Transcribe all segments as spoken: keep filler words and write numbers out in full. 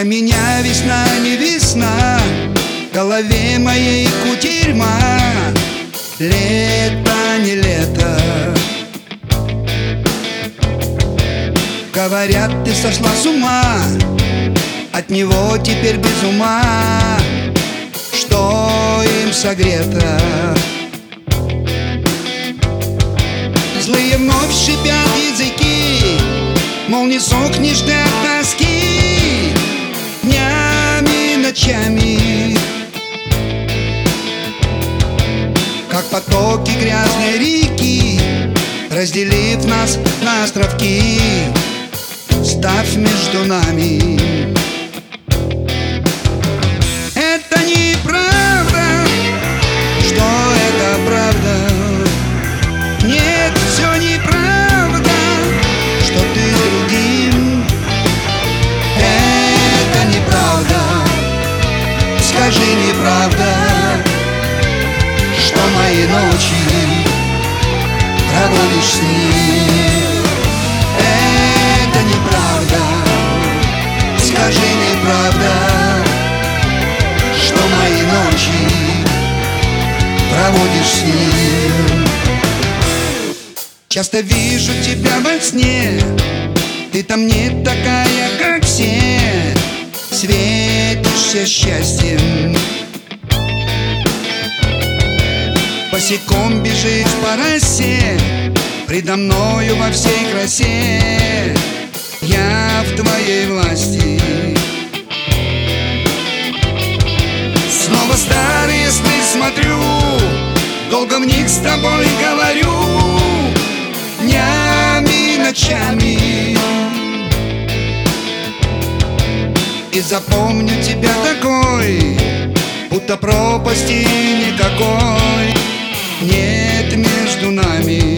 Для меня весна не весна, в голове моей кутерьма. Лето не лето. Говорят, ты сошла с ума, от него теперь без ума. Что им согрето? Злые вновь шипят языки, мол, не сохнешь ты от тоски. Днями, ночами, как потоки грязной реки, разделив нас на островки, ставь между нами. Это неправда, что это правда. Нет, все неправда, что ты с другим. Это неправда, скажи неправда, что мои ночи проводишь с ним. Это неправда, скажи неправда, что мои ночи проводишь с ним. Часто вижу тебя во сне, ты там не такая, как все, светишься счастьем. Босиком бежишь по росе, предо мною во всей красе. Я в твоей власти. Снова старые сны смотрю, долго в них с тобой говорю. Днями, ночами. И запомню тебя такой, будто пропасти никакой нет между нами.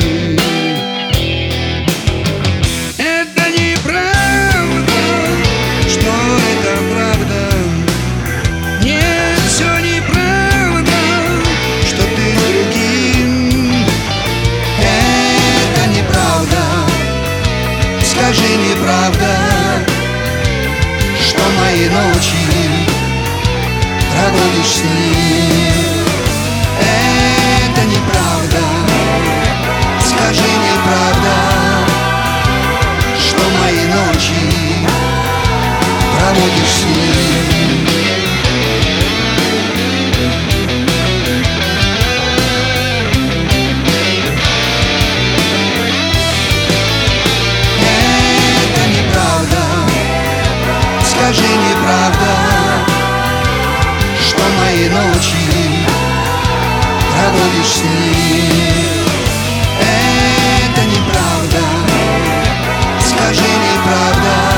Это неправда, что это правда. Нет, все неправда, что ты с другим. Это неправда, скажи неправда, что мои ночи проводишь с ним. Это неправда, скажи неправда, что мои ночи проводишь с ним. Это неправда, скажи неправда, что мои ночи проводишь с ним. Это неправда, скажи неправда,